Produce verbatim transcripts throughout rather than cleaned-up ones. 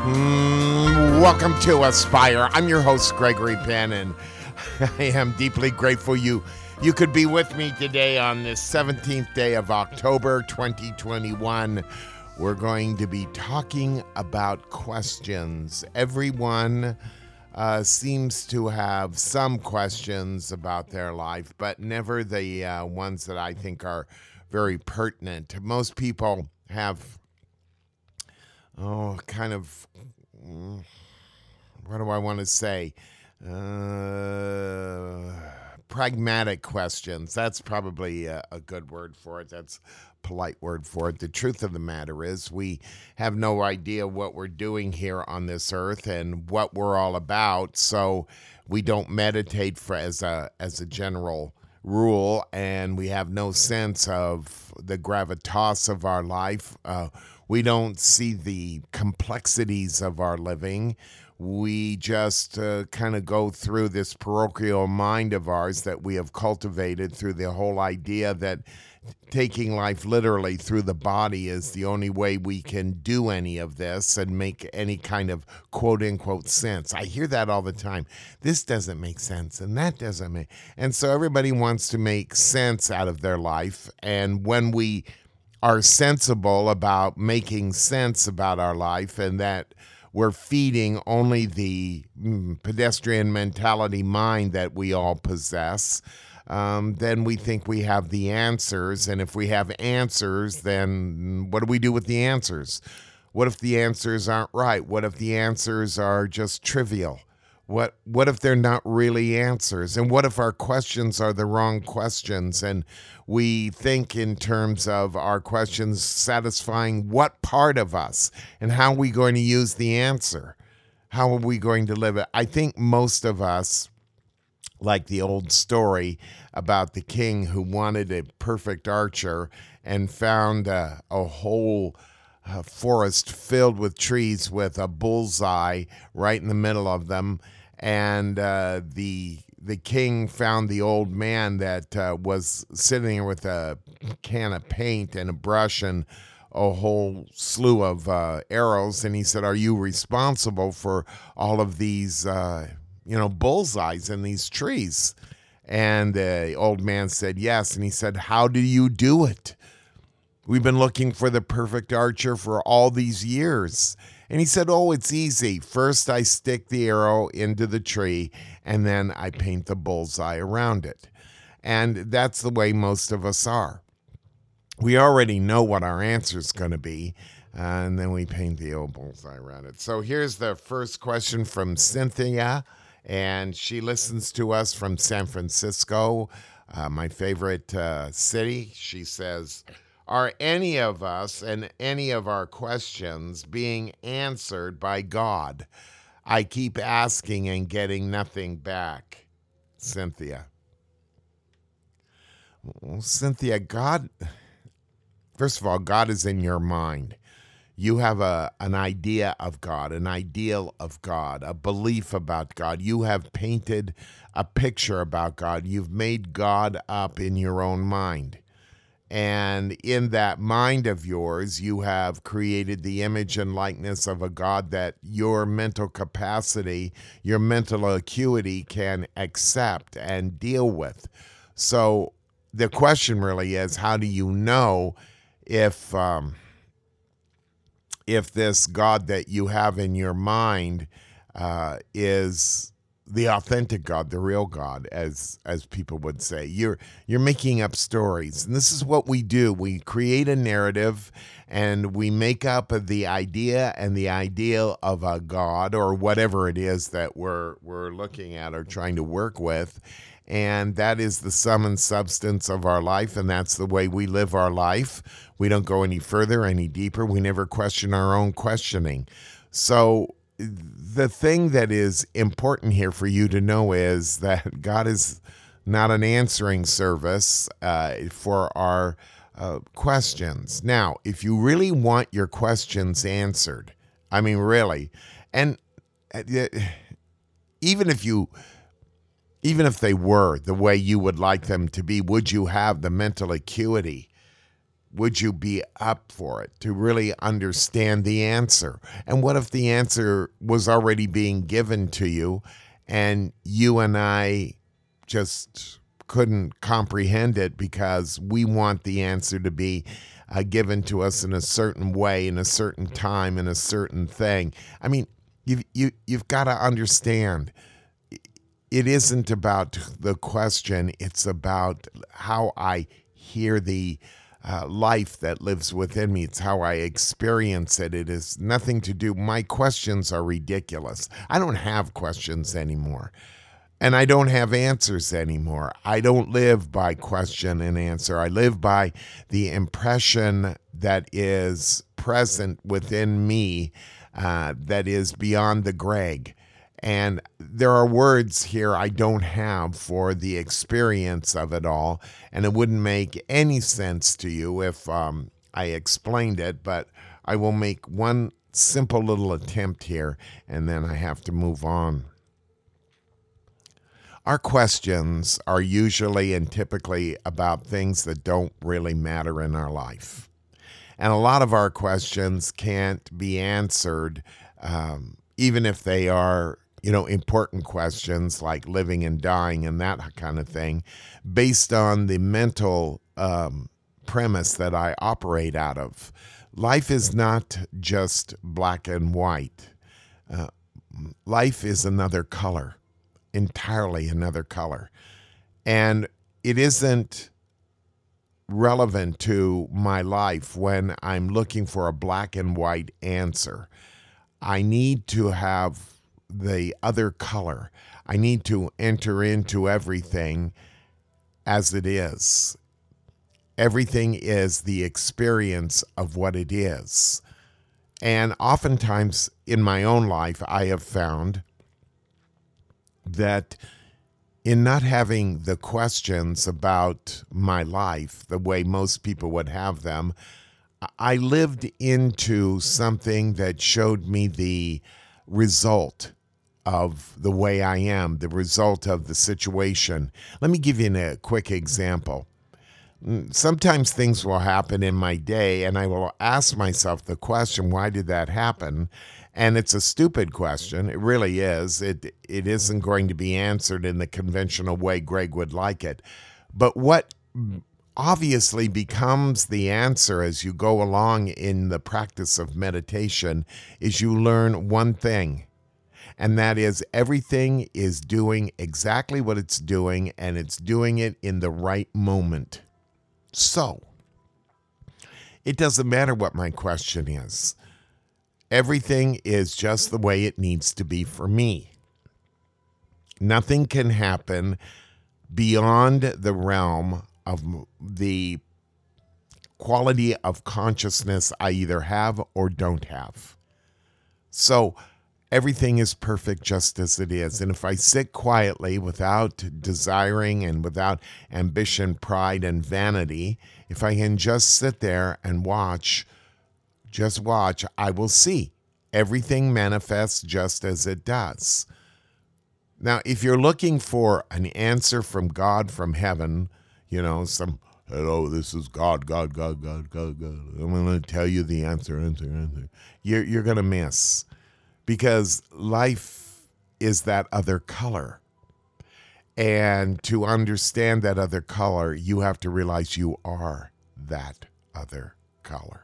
Mm, welcome to Aspire. I'm your host, Gregory Penn, and I am deeply grateful you you could be with me today on this seventeenth day of October, twenty twenty-one. We're going to be talking about questions. Everyone uh, seems to have some questions about their life, but never the uh, ones that I think are very pertinent. Most people have Oh, kind of, mm, what do I want to say? Uh, pragmatic questions. That's probably a, a good word for it. That's a polite word for it. The truth of the matter is we have no idea what we're doing here on this earth and what we're all about, so we don't meditate for as a as a general rule, and we have no sense of the gravitas of our life. Uh, we don't see the complexities of our living. We just uh, kind of go through this parochial mind of ours that we have cultivated through the whole idea that taking life literally through the body is the only way we can do any of this and make any kind of quote unquote sense. I hear that all the time. This doesn't make sense and that doesn't make. And so everybody wants to make sense out of their life. And when we are sensible about making sense about our life and that we're feeding only the mm, pedestrian mentality mind that we all possess, um, then we think we have the answers. And if we have answers, then what do we do with the answers? What if the answers aren't right? What if the answers are just trivial? What what if they're not really answers? And what if our questions are the wrong questions and we think in terms of our questions satisfying what part of us, and how are we going to use the answer? How are we going to live it? I think most of us, like the old story about the king who wanted a perfect archer and found a, a whole uh, forest filled with trees with a bullseye right in the middle of them. And uh, the the king found the old man that uh, was sitting there with a can of paint and a brush and a whole slew of uh, arrows. And he said, "Are you responsible for all of these, uh, you know, bullseyes in these trees?" And the old man said, "Yes." And he said, "How do you do it? We've been looking for the perfect archer for all these years." And he said, "Oh, it's easy. First, I stick the arrow into the tree, and then I paint the bullseye around it." And that's the way most of us are. We already know what our answer is going to be, and then we paint the old bullseye around it. So here's the first question from Cynthia, and she listens to us from San Francisco, uh, my favorite uh, city. She says, "Are any of us and any of our questions being answered by God? I keep asking and getting nothing back." Cynthia. Well, Cynthia, God, first of all, God is in your mind. You have a an idea of God, an ideal of God, a belief about God. You have painted a picture about God. You've made God up in your own mind. And in that mind of yours, you have created the image and likeness of a God that your mental capacity, your mental acuity can accept and deal with. So the question really is, how do you know if um, if this God that you have in your mind uh, is the authentic God, the real God, as as people would say? You're you're making up stories, and this is what we do. We create a narrative, and we make up the idea and the ideal of a God or whatever it is that we're we're looking at or trying to work with, and that is the sum and substance of our life, and that's the way we live our life. We don't go any further, any deeper. We never question our own questioning. So the thing that is important here for you to know is that God is not an answering service uh, for our uh, questions. Now, if you really want your questions answered, I mean, really, and uh, even if you, even if they were the way you would like them to be, would you have the mental acuity would you be up for it to really understand the answer? And what if the answer was already being given to you and you and I just couldn't comprehend it because we want the answer to be uh, given to us in a certain way, in a certain time, in a certain thing? I mean, you've, you, you've got to understand, it isn't about the question, it's about how I hear the uh, life that lives within me. It's how I experience it. It is nothing to do, my questions are ridiculous. I don't have questions anymore. And I don't have answers anymore. I don't live by question and answer. I live by the impression that is present within me uh, that is beyond the Greg. And there are words here I don't have for the experience of it all. And it wouldn't make any sense to you if um, I explained it, but I will make one simple little attempt here, and then I have to move on. Our questions are usually and typically about things that don't really matter in our life. And a lot of our questions can't be answered, um, even if they are, you know, important questions like living and dying and that kind of thing, based on the mental um, premise that I operate out of. Life is not just black and white. Uh, life is another color. Entirely another color. And it isn't relevant to my life when I'm looking for a black and white answer. I need to have the other color. I need to enter into everything as it is. Everything is the experience of what it is. And oftentimes in my own life, I have found that in not having the questions about my life the way most people would have them, I lived into something that showed me the result of the way I am, the result of the situation. Let me give you a quick example. Sometimes things will happen in my day, and I will ask myself the question, why did that happen? And it's a stupid question. It really is. It it isn't going to be answered in the conventional way Greg would like it. But what obviously becomes the answer as you go along in the practice of meditation is you learn one thing, and that is everything is doing exactly what it's doing, and it's doing it in the right moment. So, it doesn't matter what my question is. Everything is just the way it needs to be for me. Nothing can happen beyond the realm of the quality of consciousness I either have or don't have. So, everything is perfect just as it is. And if I sit quietly without desiring and without ambition, pride, and vanity, if I can just sit there and watch, just watch, I will see everything manifests just as it does. Now, if you're looking for an answer from God, from heaven, you know, some, hello, this is God, God, God, God, God, God, I'm going to tell you the answer, answer, answer. You're, you're going to miss. Because life is that other color. And to understand that other color, you have to realize you are that other color.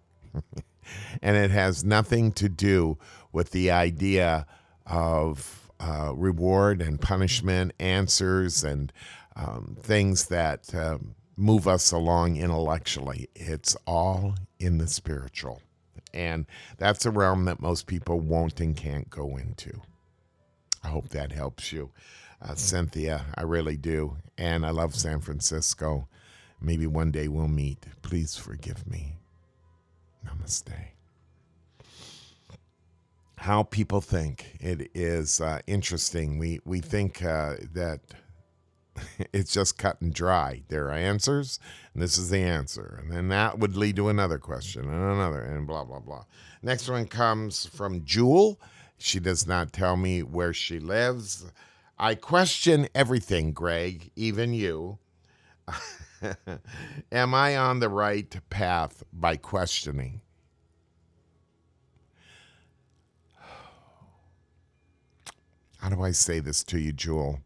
And it has nothing to do with the idea of uh, reward and punishment, answers, and um, things that um, move us along intellectually. It's all in the spiritual. And that's a realm that most people won't and can't go into. I hope that helps you. Uh, Cynthia, I really do. And I love San Francisco. Maybe one day we'll meet. Please forgive me. Namaste. How people think. It is uh, interesting. We, we think uh, that it's just cut and dry. There are answers, and this is the answer. And then that would lead to another question and another, and blah, blah, blah. Next one comes from Jewel. She does not tell me where she lives. I question everything, Greg, even you. Am I on the right path by questioning? How do I say this to you, Jewel?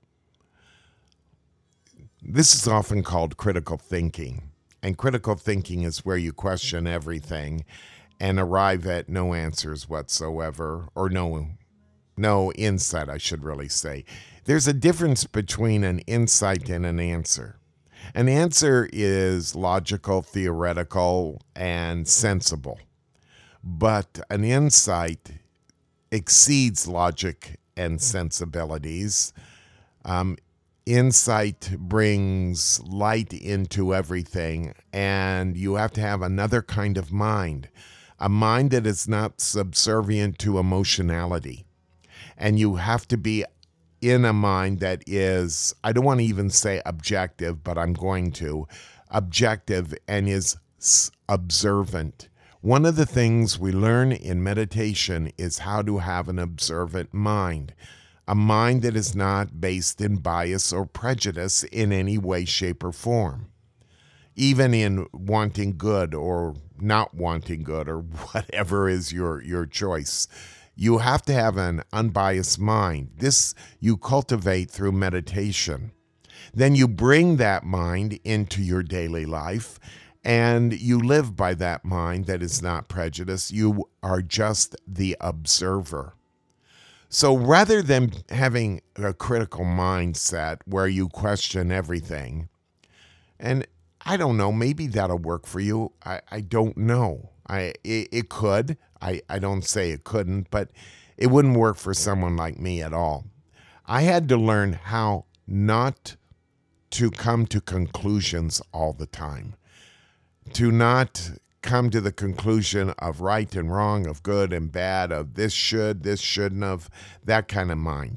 This is often called critical thinking. And critical thinking is where you question everything and arrive at no answers whatsoever, or no no insight, I should really say. There's a difference between an insight and an answer. An answer is logical, theoretical, and sensible. But an insight exceeds logic and sensibilities. Um, insight brings light into everything, and you have to have another kind of mind, a mind that is not subservient to emotionality. And you have to be in a mind that is, I don't want to even say objective, but I'm going to, objective and is observant. One of the things we learn in meditation is how to have an observant mind, a mind that is not based in bias or prejudice in any way, shape, or form, even in wanting good or not wanting good or whatever is your, your choice. You have to have an unbiased mind. This you cultivate through meditation. Then you bring that mind into your daily life, and you live by that mind that is not prejudiced. You are just the observer. So rather than having a critical mindset where you question everything, and I don't know, maybe that'll work for you. I, I don't know. I it, it could. I, I don't say it couldn't, but it wouldn't work for someone like me at all. I had to learn how not to come to conclusions all the time, to not come to the conclusion of right and wrong, of good and bad, of this should, this shouldn't have, that kind of mind.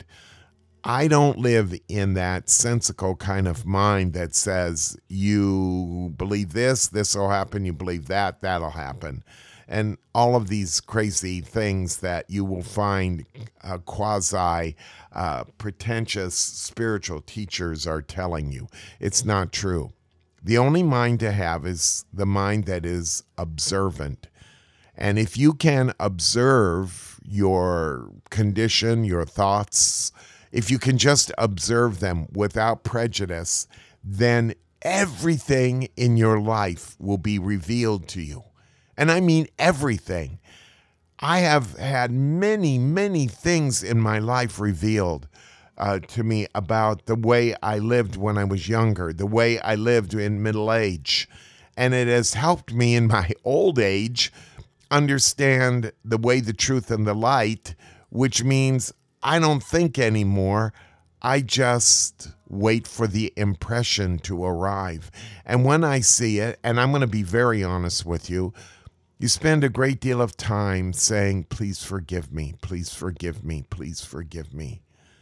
I don't live in that sensical kind of mind that says you believe this, this will happen, you believe that, that'll happen. And all of these crazy things that you will find uh, quasi uh, pretentious spiritual teachers are telling you. It's not true. The only mind to have is the mind that is observant. And if you can observe your condition, your thoughts, if you can just observe them without prejudice, then everything in your life will be revealed to you. And I mean everything. I have had many, many things in my life revealed uh, to me about the way I lived when I was younger, the way I lived in middle age. And it has helped me in my old age understand the way, the truth, and the light, which means I don't think anymore. I just wait for the impression to arrive. And when I see it, and I'm going to be very honest with you, you spend a great deal of time saying, please forgive me, please forgive me, please forgive me.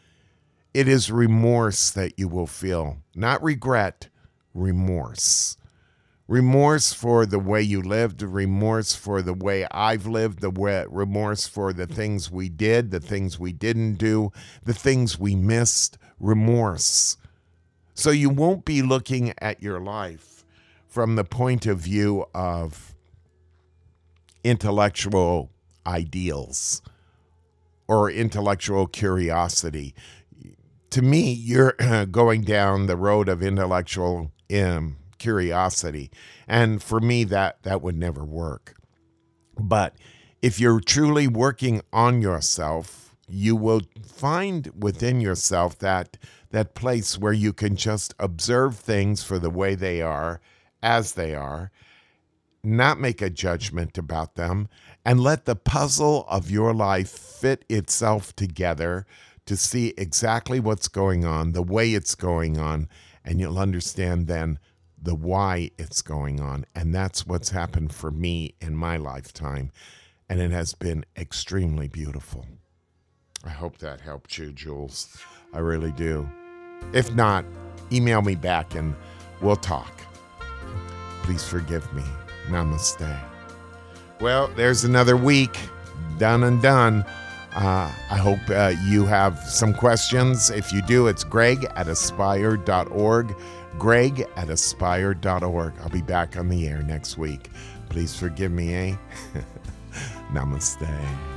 It is remorse that you will feel, not regret, remorse. Remorse for the way you lived, remorse for the way I've lived, the way, remorse for the things we did, the things we didn't do, the things we missed, remorse. So you won't be looking at your life from the point of view of intellectual ideals or intellectual curiosity. To me, you're going down the road of intellectual um, curiosity. And for me, that, that would never work. But if you're truly working on yourself, you will find within yourself that, that place where you can just observe things for the way they are, as they are, not make a judgment about them, and let the puzzle of your life fit itself together to see exactly what's going on, the way it's going on, and you'll understand then the why it's going on. And that's what's happened for me in my lifetime, and it has been extremely beautiful. I hope that helped you, Jules. I really do. If not, email me back and we'll talk. Please forgive me. Namaste. Well, there's another week done and done. Uh, I hope uh, you have some questions. If you do, it's Greg at aspire dot org. Greg at aspire dot org. I'll be back on the air next week. Please forgive me, eh? Namaste.